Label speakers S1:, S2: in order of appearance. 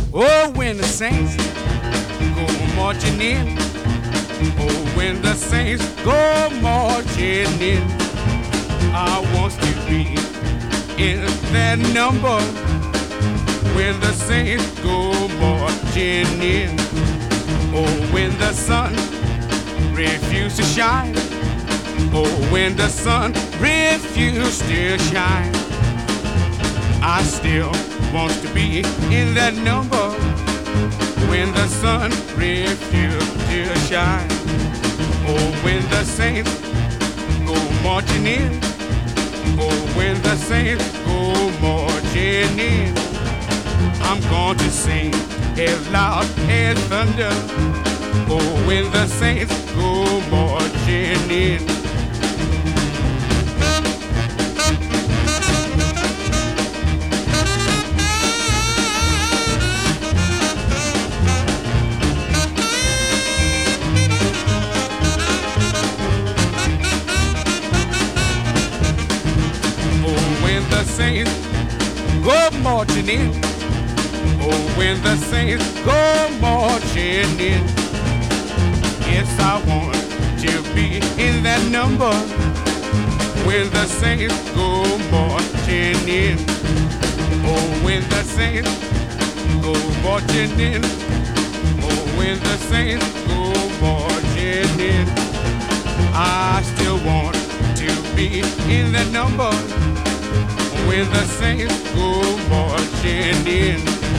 S1: Oh, when the saints go marching in. Oh, when the saints go marching in. I want to be in that number. When the saints go marching in. Oh, when the sun refuses to shine. Oh, when the sun refuses to shine. I still want to be in that number. When the sun refuses to shine. Oh, when the saints go marching in. Oh, when the saints go marching in. I'm going to sing as loud as thunder. Oh, when the saints go marching in. Oh, when the saints go marching in. Oh, when the saints go marching in. Yes, I want to be in that number. When the saints go marching in. Oh, when the saints go marching in. Oh, when the saints go marching in. I still want to be in that number. When the saints go marching in.